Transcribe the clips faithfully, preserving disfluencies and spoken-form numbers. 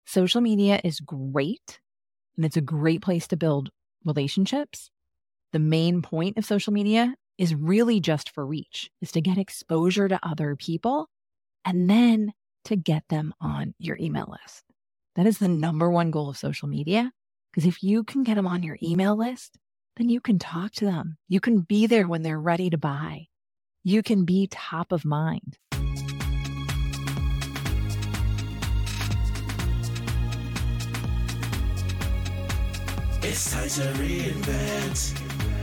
Social media is great, and it's a great place to build relationships. The main point of social media is really just for reach, is to get exposure to other people and then to get them on your email list. That is the number one goal of social media, because if you can get them on your email list, then you can talk to them. You can be there when they're ready to buy. You can be top of mind. It's time to reinvent.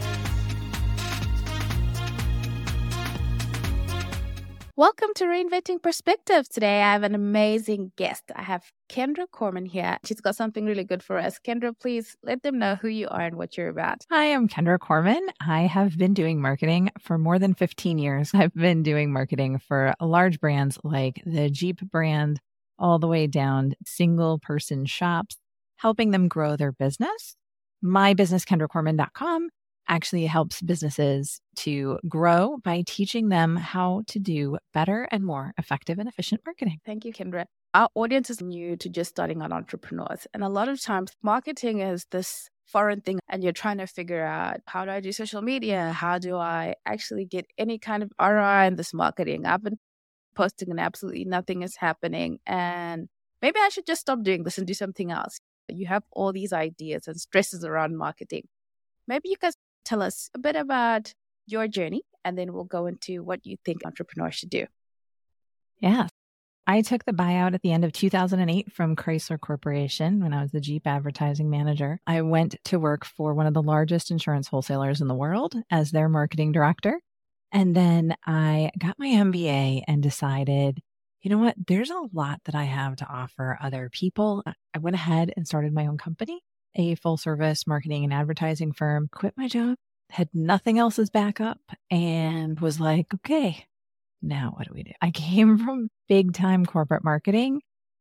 Welcome to Reinventing Perspective. Today I have an amazing guest. I have Kendra Corman here. She's got something really good for us. Kendra, please let them know who you are and what you're about. Hi, I'm Kendra Corman. I have been doing marketing for more than fifteen years. I've been doing marketing for large brands like the Jeep brand, all the way down single person shops, helping them grow their business. My business, kendra corman dot com, actually helps businesses to grow by teaching them how to do better and more effective and efficient marketing. Thank you, Kendra. Our audience is new to just starting out entrepreneurs. And a lot of times marketing is this foreign thing and you're trying to figure out, how do I do social media? How do I actually get any kind of R O I in this marketing? I've been posting and absolutely nothing is happening. And maybe I should just stop doing this and do something else. You have all these ideas and stresses around marketing. Maybe you guys tell us a bit about your journey, and then we'll go into what you think entrepreneurs should do. Yeah. I took the buyout at the end of two thousand eight from Chrysler Corporation when I was the Jeep advertising manager. I went to work for one of the largest insurance wholesalers in the world as their marketing director. And then I got my M B A and decided, you know what, there's a lot that I have to offer other people. I went ahead and started my own company, a full service marketing and advertising firm, quit my job, had nothing else as backup, and was like, okay, now what do we do? I came from big time corporate marketing,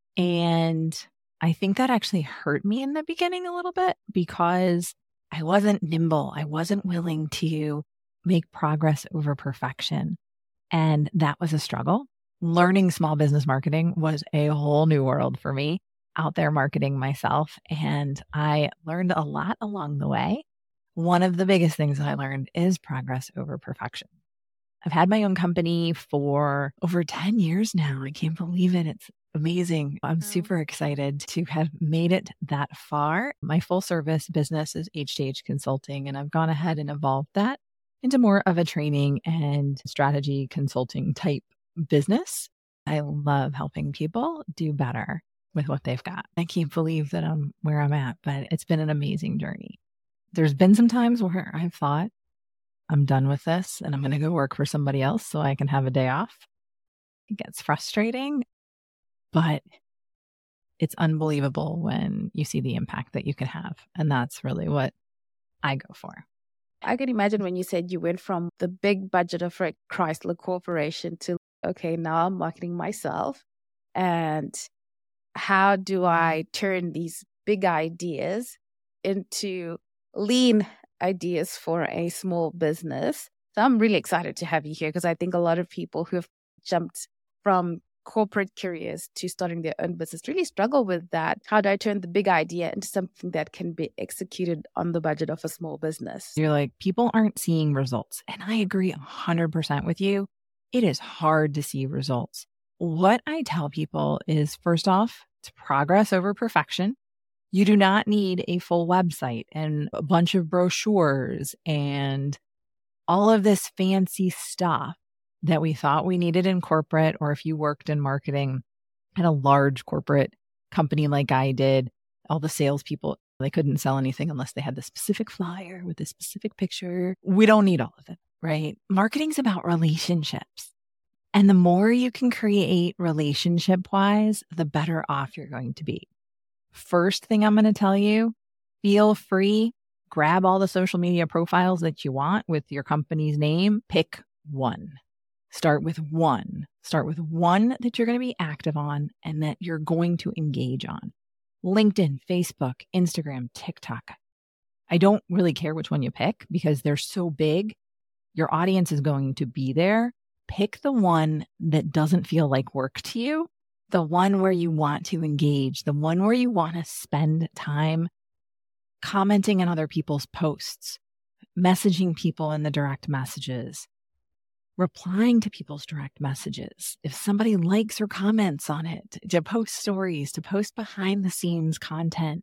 and I think that actually hurt me in the beginning a little bit because I wasn't nimble. I wasn't willing to make progress over perfection. And that was a struggle. Learning small business marketing was a whole new world for me, out there marketing myself. And I learned a lot along the way. One of the biggest things that I learned is progress over perfection. I've had my own company for over ten years now. I can't believe it. It's amazing. I'm super excited to have made it that far. My full service business is H to H Consulting, and I've gone ahead and evolved that into more of a training and strategy consulting type business. I love helping people do better with what they've got. I can't believe that I'm where I'm at, but it's been an amazing journey. There's been some times where I've thought, I'm done with this and I'm going to go work for somebody else so I can have a day off. It gets frustrating, but it's unbelievable when you see the impact that you can have. And that's really what I go for. I can imagine when you said you went from the big budget of a Chrysler Corporation to, okay, now I'm marketing myself. And how do I turn these big ideas into lean ideas for a small business? So I'm really excited to have you here because I think a lot of people who have jumped from corporate careers to starting their own business really struggle with that. How do I turn the big idea into something that can be executed on the budget of a small business? You're like, people aren't seeing results. And I agree one hundred percent with you. It is hard to see results. What I tell people is, first off, it's progress over perfection. You do not need a full website and a bunch of brochures and all of this fancy stuff that we thought we needed in corporate, or if you worked in marketing at a large corporate company like I did, all the salespeople, they couldn't sell anything unless they had the specific flyer with a specific picture. We don't need all of it, right? Marketing's about relationships. And the more you can create relationship-wise, the better off you're going to be. First thing I'm going to tell you, feel free, grab all the social media profiles that you want with your company's name, pick one. Start with one. Start with one that you're going to be active on and that you're going to engage on. LinkedIn, Facebook, Instagram, TikTok. I don't really care which one you pick because they're so big. Your audience is going to be there. Pick the one that doesn't feel like work to you the one where you want to engage, the one where you want to spend time commenting on other people's posts, messaging people in the direct messages, replying to people's direct messages. If somebody likes or comments on it, to post stories, to post behind the scenes content,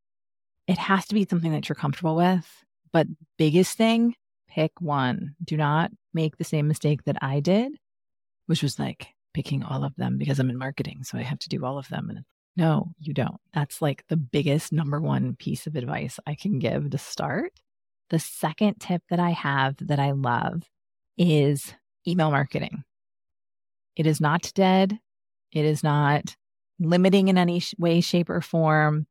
it has to be something that you're comfortable with. But biggest thing, pick one. Do not make the same mistake that I did, which was like picking all of them because I'm in marketing. So I have to do all of them. And no, you don't. That's like the biggest number one piece of advice I can give to start. The second tip that I have that I love is email marketing. It is not dead. It is not limiting in any way, shape, or form.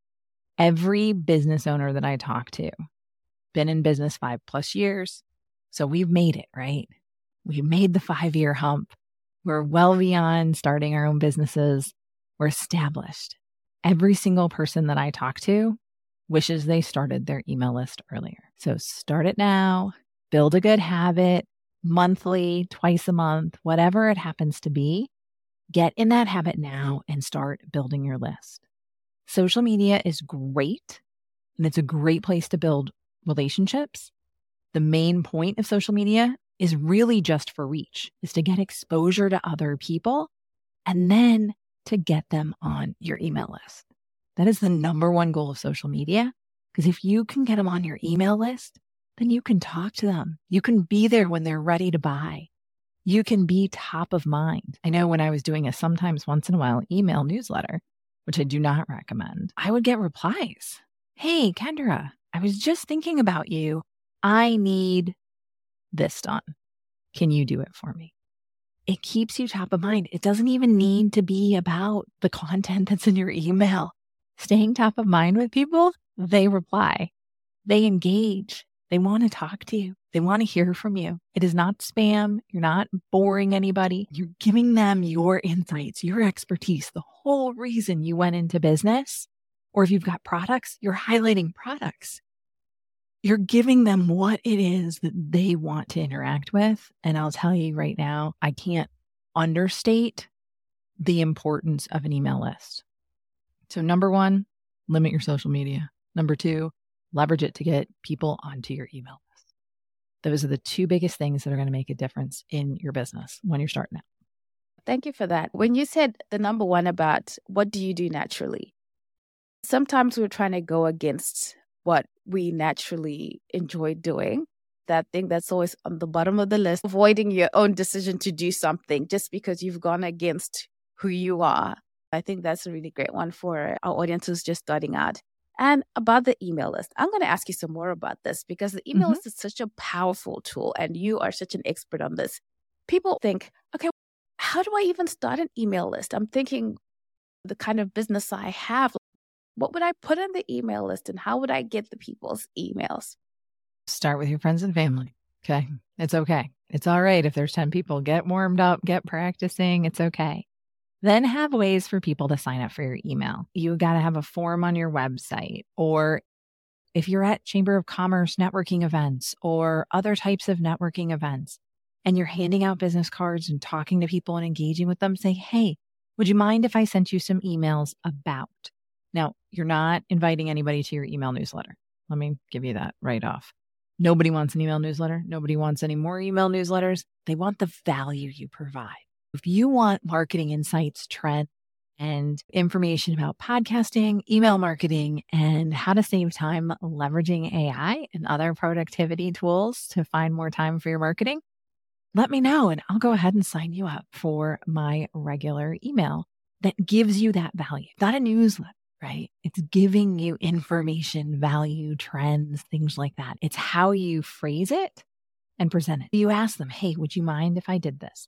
Every business owner that I talk to, been in business five plus years. So we've made it, right? We've made the five-year hump. We're well beyond starting our own businesses. We're established. Every single person that I talk to wishes they started their email list earlier. So start it now, build a good habit, monthly, twice a month, whatever it happens to be. Get in that habit now and start building your list. Social media is great, and it's a great place to build relationships. The main point of social media is really just for reach, is to get exposure to other people and then to get them on your email list. That is the number one goal of social media, because if you can get them on your email list, then you can talk to them. You can be there when they're ready to buy. You can be top of mind. I know when I was doing a sometimes once in a while email newsletter, which I do not recommend, I would get replies. Hey, Kendra, I was just thinking about you. I need this done. Can you do it for me? It keeps you top of mind. It doesn't even need to be about the content that's in your email. Staying top of mind with people, they reply, they engage, they want to talk to you, they want to hear from you. It is not spam. You're not boring anybody. You're giving them your insights, your expertise, the whole reason you went into business. Or if you've got products, you're highlighting products. You're giving them what it is that they want to interact with. And I'll tell you right now, I can't understate the importance of an email list. So number one, limit your social media. Number two, leverage it to get people onto your email list. Those are the two biggest things that are going to make a difference in your business when you're starting out. Thank you for that. When you said the number one about what do you do naturally, sometimes we're trying to go against what we naturally enjoy doing. That thing that's always on the bottom of the list, avoiding your own decision to do something just because you've gone against who you are. I think that's a really great one for our audience who's just starting out. And about the email list, I'm going to ask you some more about this because the email mm-hmm. list is such a powerful tool and you are such an expert on this. People think, okay, how do I even start an email list? I'm thinking the kind of business I have, what would I put in the email list and how would I get the people's emails? Start with your friends and family. Okay. It's okay. It's all right if there's ten people. Get warmed up, get practicing. It's okay. Then have ways for people to sign up for your email. You got to have a form on your website, or if you're at Chamber of Commerce networking events or other types of networking events, and you're handing out business cards and talking to people and engaging with them, say, hey, would you mind if I sent you some emails about? Now, you're not inviting anybody to your email newsletter. Let me give you that right off. Nobody wants an email newsletter. Nobody wants any more email newsletters. They want the value you provide. If you want marketing insights, trends, and information about podcasting, email marketing, and how to save time leveraging A I and other productivity tools to find more time for your marketing, let me know and I'll go ahead and sign you up for my regular email that gives you that value. Not a newsletter, right? It's giving you information, value, trends, things like that. It's how you phrase it and present it. You ask them, hey, would you mind if I did this?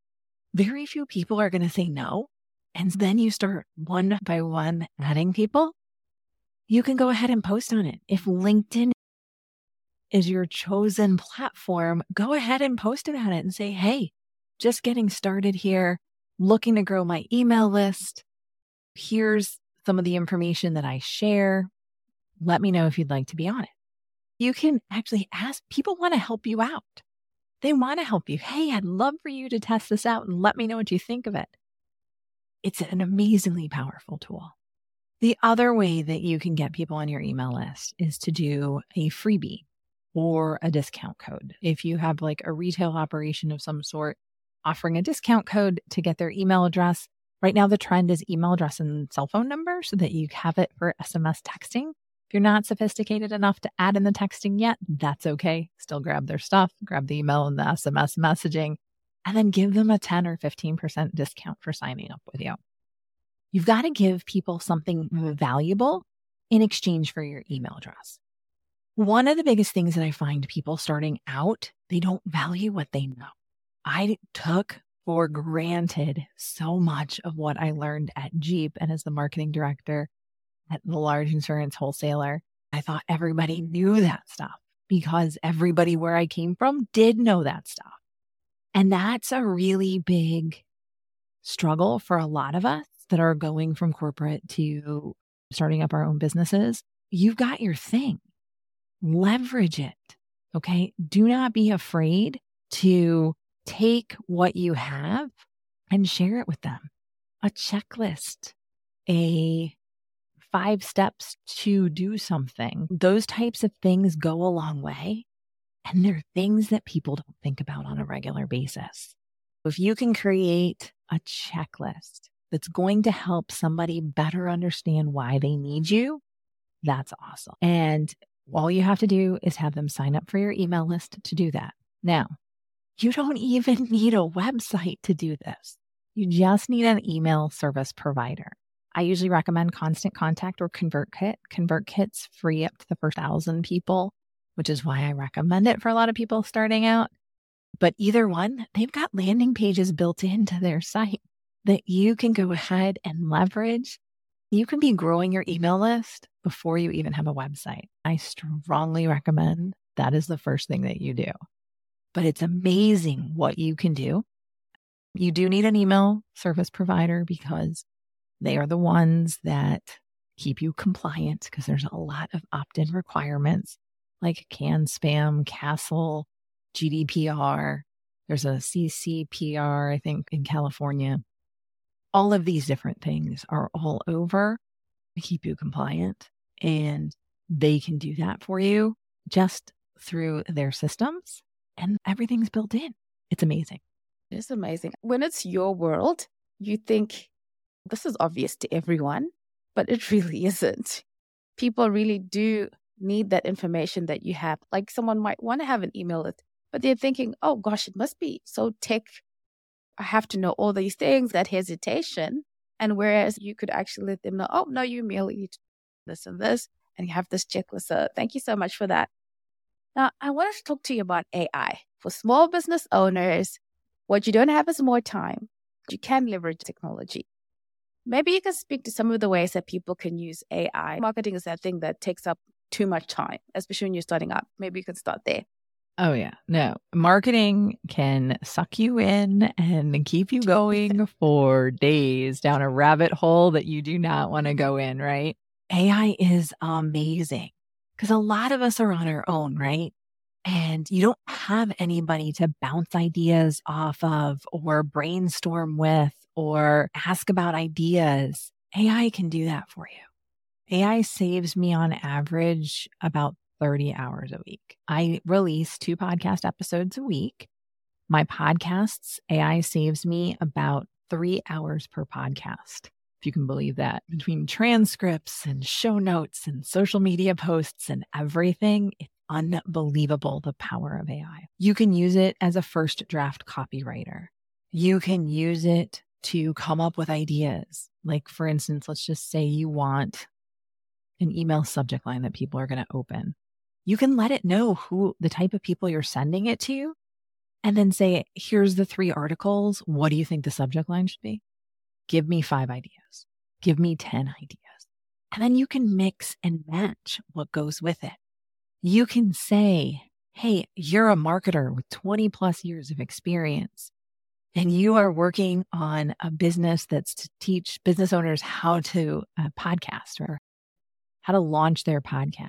Very few people are going to say no. And then you start one by one adding people. You can go ahead and post on it. If LinkedIn is your chosen platform, go ahead and post about it and say, hey, just getting started here, looking to grow my email list. Here's some of the information that I share. Let me know if you'd like to be on it. You can actually ask, people want to help you out. They want to help you. Hey, I'd love for you to test this out and let me know what you think of it. It's an amazingly powerful tool. The other way that you can get people on your email list is to do a freebie or a discount code. If you have like a retail operation of some sort, offering a discount code to get their email address. Right now, the trend is email address and cell phone number so that you have it for S M S texting. If you're not sophisticated enough to add in the texting yet, that's okay. Still grab their stuff, grab the email and the S M S messaging, and then give them a ten or fifteen percent discount for signing up with you. You've got to give people something valuable in exchange for your email address. One of the biggest things that I find people starting out, they don't value what they know. I took for granted so much of what I learned at Jeep and as the marketing director at the large insurance wholesaler. I thought everybody knew that stuff because everybody where I came from did know that stuff. And that's a really big struggle for a lot of us that are going from corporate to starting up our own businesses. You've got your thing. Leverage it. Okay. Do not be afraid to take what you have and share it with them. A checklist, a five steps to do something. Those types of things go a long way. And they're things that people don't think about on a regular basis. If you can create a checklist that's going to help somebody better understand why they need you, that's awesome. And all you have to do is have them sign up for your email list to do that. Now, you don't even need a website to do this. You just need an email service provider. I usually recommend Constant Contact or ConvertKit. ConvertKit's free up to the first thousand people, which is why I recommend it for a lot of people starting out. But either one, they've got landing pages built into their site that you can go ahead and leverage. You can be growing your email list before you even have a website. I strongly recommend that is the first thing that you do. But it's amazing what you can do. You do need an email service provider because they are the ones that keep you compliant because there's a lot of opt-in requirements like CAN-SPAM, CASL, G D P R. There's a C C P R, I think, in California. All of these different things are all over to keep you compliant, and they can do that for you just through their systems, and everything's built in. It's amazing. It's amazing. When it's your world, you think this is obvious to everyone, but it really isn't. People really do need that information that you have. Like someone might want to have an email list, but they're thinking, oh gosh, it must be so tech. I have to know all these things, that hesitation. And whereas you could actually let them know, oh, no, you merely need this and this, and you have this checklist. So thank you so much for that. Now, I wanted to talk to you about A I. For small business owners, what you don't have is more time. You can leverage technology. Maybe you can speak to some of the ways that people can use A I. Marketing is that thing that takes up too much time, especially when you're starting up. Maybe you can start there. Oh, yeah. No, marketing can suck you in and keep you going for days down a rabbit hole that you do not want to go in, right? A I is amazing because a lot of us are on our own, right? And you don't have anybody to bounce ideas off of or brainstorm with or ask about ideas. A I can do that for you. A I saves me on average about thirty hours a week. I release two podcast episodes a week. My podcasts, A I saves me about three hours per podcast, if you can believe that. Between transcripts and show notes and social media posts and everything, it's unbelievable the power of A I. You can use it as a first draft copywriter. You can use it to come up with ideas. Like, for instance, let's just say you want an email subject line that people are going to open. You can let it know who the type of people you're sending it to and then say, here's the three articles. What do you think the subject line should be? Give me five ideas. Give me ten ideas. And then you can mix and match what goes with it. You can say, hey, you're a marketer with twenty plus years of experience, and you are working on a business that's to teach business owners how to uh, podcast or how to launch their podcast.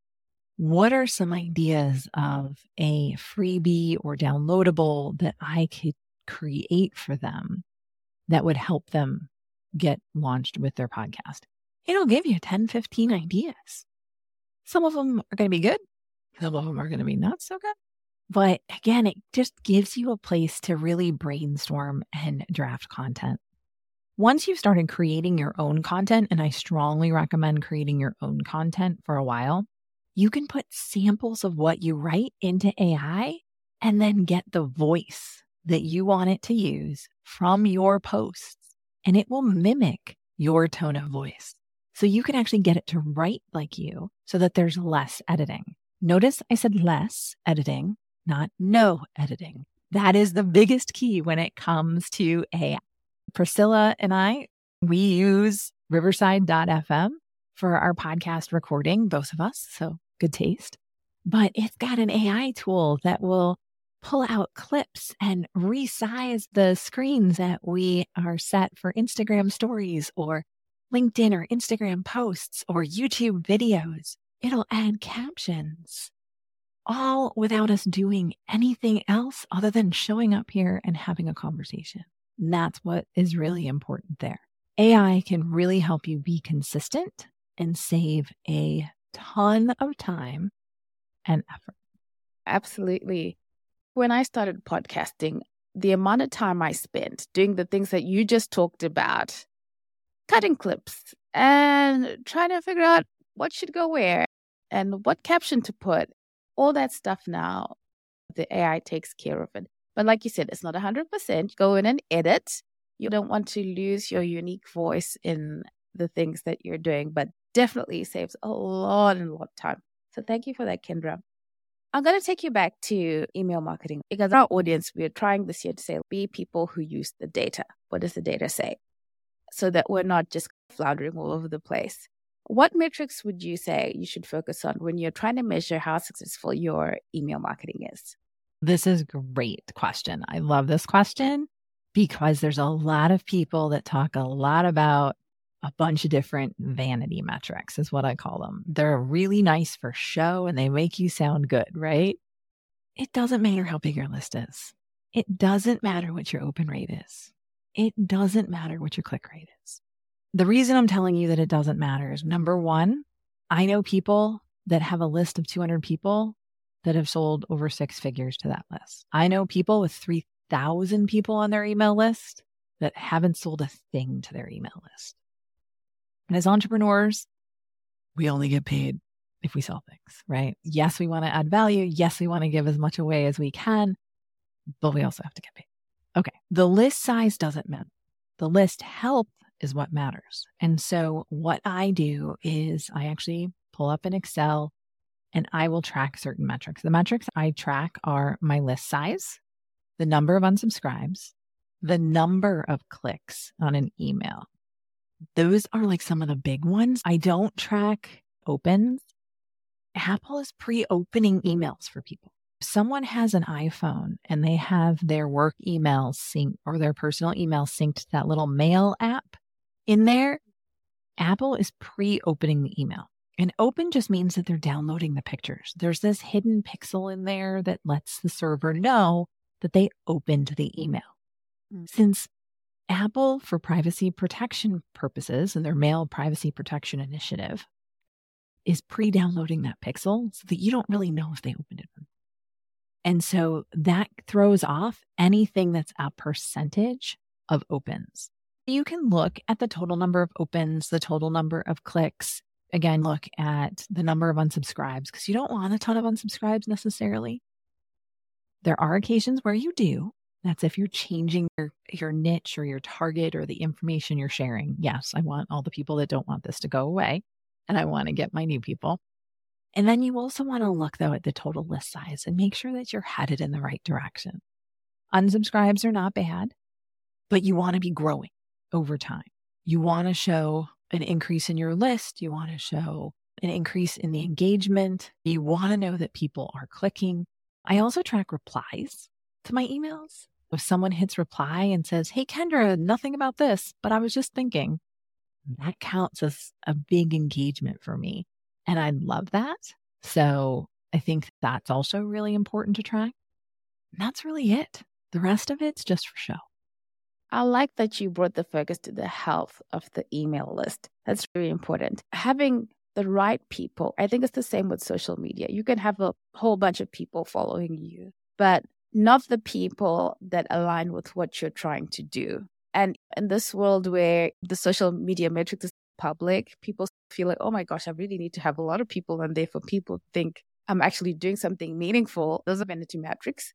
What are some ideas of a freebie or downloadable that I could create for them that would help them get launched with their podcast. It'll give you ten, fifteen ideas. Some of them are going to be good. Some of them are going to be not so good. But again, it just gives you a place to really brainstorm and draft content. Once you've started creating your own content, and I strongly recommend creating your own content for a while, you can put samples of what you write into A I and then get the voice that you want it to use from your posts, and it will mimic your tone of voice. So you can actually get it to write like you so that there's less editing. Notice I said less editing, not no editing. That is the biggest key when it comes to A I. Priscilla and I, we use riverside dot f m for our podcast recording, both of us, so good taste. But it's got an A I tool that will pull out clips and resize the screens that we are set for Instagram stories or LinkedIn or Instagram posts or YouTube videos. It'll add captions, all without us doing anything else other than showing up here and having a conversation. And that's what is really important there. A I can really help you be consistent and save a ton of time and effort. Absolutely. When I started podcasting, the amount of time I spent doing the things that you just talked about, cutting clips and trying to figure out what should go where and what caption to put, all that stuff now, the A I takes care of it. But like you said, it's not one hundred percent. Go in and edit. You don't want to lose your unique voice in the things that you're doing, but definitely saves a lot and a lot of time. So thank you for that, Kendra. I'm going to take you back to email marketing because our audience, we're trying this year to say, be people who use the data. What does the data say? So that we're not just floundering all over the place. What metrics would you say you should focus on when you're trying to measure how successful your email marketing is? This is a great question. I love this question because there's a lot of people that talk a lot about a bunch of different vanity metrics is what I call them. They're really nice for show and they make you sound good, right? It doesn't matter how big your list is. It doesn't matter what your open rate is. It doesn't matter what your click rate is. The reason I'm telling you that it doesn't matter is, number one, I know people that have a list of two hundred people that have sold over six figures to that list. I know people with three thousand people on their email list that haven't sold a thing to their email list. And as entrepreneurs, we only get paid if we sell things, right? Yes, we want to add value. Yes, we want to give as much away as we can, but we also have to get paid. Okay, the list size doesn't matter. The list health is what matters. And so what I do is I actually pull up an Excel and I will track certain metrics. The metrics I track are my list size, the number of unsubscribes, the number of clicks on an email. Those are like some of the big ones. I don't track opens. Apple is pre-opening emails for people. If someone has an iPhone and they have their work email synced or their personal email synced to that little mail app in there, Apple is pre-opening the email. And open just means that they're downloading the pictures. There's this hidden pixel in there that lets the server know that they opened the email. Mm. Since Apple, for privacy protection purposes and their mail privacy protection initiative, is pre-downloading that pixel so that you don't really know if they opened it. And so that throws off anything that's a percentage of opens. You can look at the total number of opens, the total number of clicks. Again, look at the number of unsubscribes because you don't want a ton of unsubscribes necessarily. There are occasions where you do. That's if you're changing your, your niche or your target or the information you're sharing. Yes, I want all the people that don't want this to go away, and I want to get my new people. And then you also want to look, though, at the total list size and make sure that you're headed in the right direction. Unsubscribes are not bad, but you want to be growing over time. You want to show an increase in your list. You want to show an increase in the engagement. You want to know that people are clicking. I also track replies to my emails. If someone hits reply and says, "Hey, Kendra, nothing about this, but I was just thinking," that counts as a big engagement for me. And I love that. So I think that's also really important to track. And that's really it. The rest of it's just for show. I like that you brought the focus to the health of the email list. That's really important. Having the right people, I think it's the same with social media. You can have a whole bunch of people following you, but not the people that align with what you're trying to do. And in this world where the social media metrics is public, people feel like, oh my gosh, I really need to have a lot of people on there for people to think I'm actually doing something meaningful. Those are vanity metrics.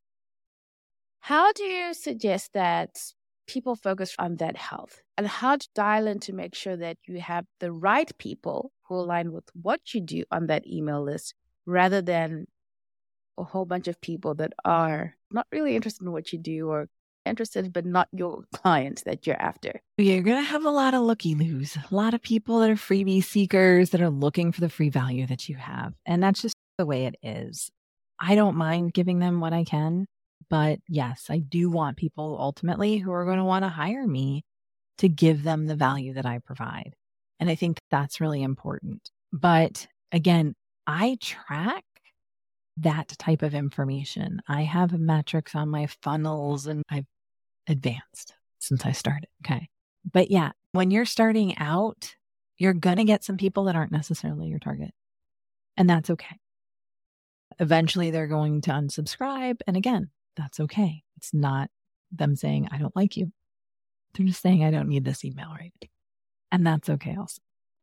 How do you suggest that people focus on that health, and how to dial in to make sure that you have the right people who align with what you do on that email list, rather than a whole bunch of people that are not really interested in what you do, or interested but not your clients that you're after? You're going to have a lot of looky-loos, a lot of people that are freebie seekers that are looking for the free value that you have. And that's just the way it is. I don't mind giving them what I can. But yes, I do want people ultimately who are going to want to hire me to give them the value that I provide. And I think that's really important. But again, I track that type of information. I have metrics on my funnels, and I've advanced since I started. Okay. But yeah, when you're starting out, you're going to get some people that aren't necessarily your target. And that's okay. Eventually, they're going to unsubscribe. And again, that's okay. It's not them saying, I don't like you. They're just saying, I don't need this email right now. And that's okay also.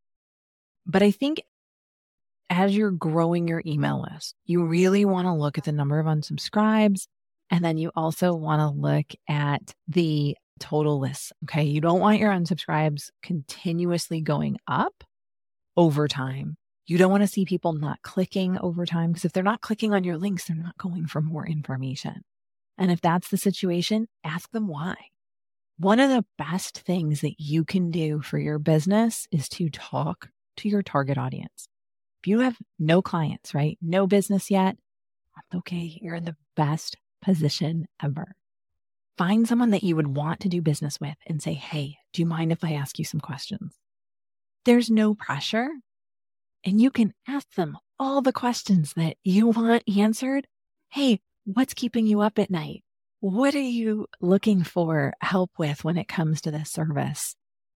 But I think as you're growing your email list, you really want to look at the number of unsubscribes. And then you also want to look at the total list. Okay. You don't want your unsubscribes continuously going up over time. You don't want to see people not clicking over time, because if they're not clicking on your links, they're not going for more information. And if that's the situation, ask them why. One of the best things that you can do for your business is to talk to your target audience. If you have no clients, right? No business yet, that's okay. You're in the best position ever. Find someone that you would want to do business with and say, hey, do you mind if I ask you some questions? There's no pressure. And you can ask them all the questions that you want answered. Hey, what's keeping you up at night? What are you looking for help with when it comes to this service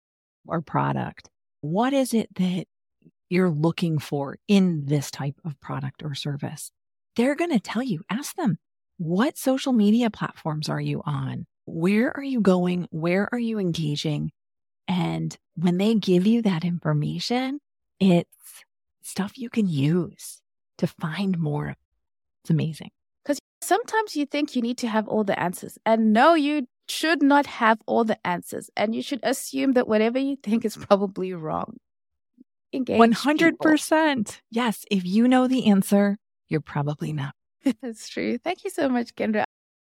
or product? What is it that you're looking for in this type of product or service? They're going to tell you. Ask them, what social media platforms are you on? Where are you going? Where are you engaging? And when they give you that information, it's stuff you can use to find more. It's amazing. Because sometimes you think you need to have all the answers. And no, you should not have all the answers. And you should assume that whatever you think is probably wrong. Engage one hundred percent. people. Yes. If you know the answer, you're probably not. That's true. Thank you so much, Kendra.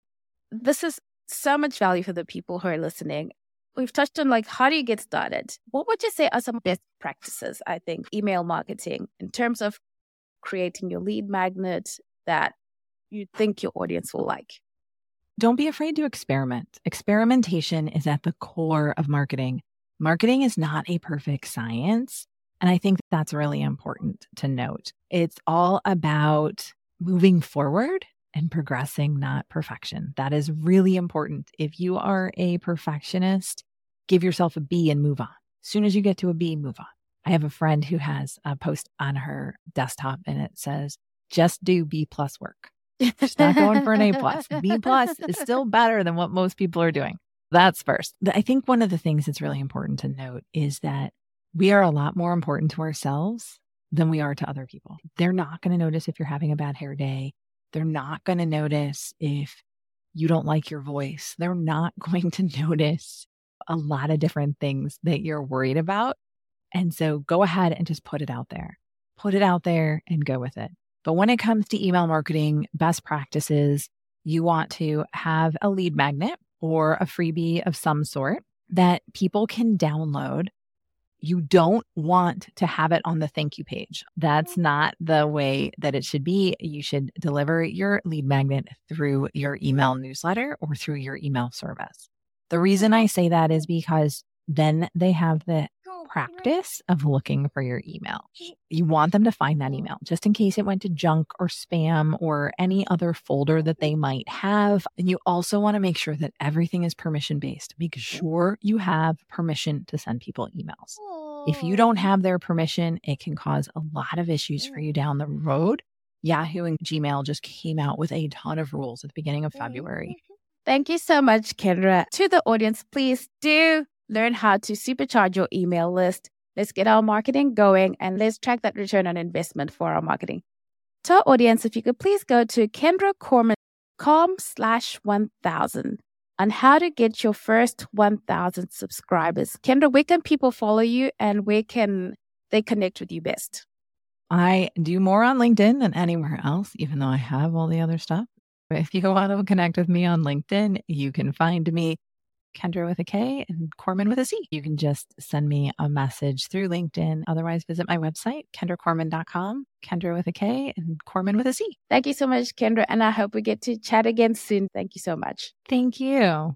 This is so much value for the people who are listening. We've touched on like, how do you get started? What would you say are some best practices, I think, email marketing in terms of creating your lead magnet that you think your audience will like? Don't be afraid to experiment. Experimentation is at the core of marketing. Marketing is not a perfect science. And I think that's really important to note. It's all about moving forward and progressing, not perfection. That is really important. If you are a perfectionist, give yourself a B and move on. As soon as you get to a B, move on. I have a friend who has a post on her desktop and it says, just do B plus work. She's not going for an A plus. B plus is still better than what most people are doing. That's first. I think one of the things that's really important to note is that we are a lot more important to ourselves than we are to other people. They're not going to notice if you're having a bad hair day. They're not going to notice if you don't like your voice. They're not going to notice a lot of different things that you're worried about. And so go ahead and just put it out there. Put it out there and go with it. But when it comes to email marketing, best practices, you want to have a lead magnet or a freebie of some sort that people can download. You don't want to have it on the thank you page. That's not the way that it should be. You should deliver your lead magnet through your email newsletter or through your email service. The reason I say that is because then they have the practice of looking for your email. You want them to find that email just in case it went to junk or spam or any other folder that they might have. And you also want to make sure that everything is permission based. Make sure you have permission to send people emails. If you don't have their permission, it can cause a lot of issues for you down the road. Yahoo and Gmail just came out with a ton of rules at the beginning of February. Thank you so much, Kendra. To the audience, please do learn how to supercharge your email list. Let's get our marketing going and let's track that return on investment for our marketing. To our audience, if you could please go to kendracorman.com slash 1000 on how to get your first one thousand subscribers. Kendra, where can people follow you and where can they connect with you best? I do more on LinkedIn than anywhere else, even though I have all the other stuff. If you want to connect with me on LinkedIn, you can find me Kendra with a K and Corman with a C. You can just send me a message through LinkedIn. Otherwise, visit my website, kendra corman dot com, Kendra with a K and Corman with a C. Thank you so much, Kendra. And I hope we get to chat again soon. Thank you so much. Thank you.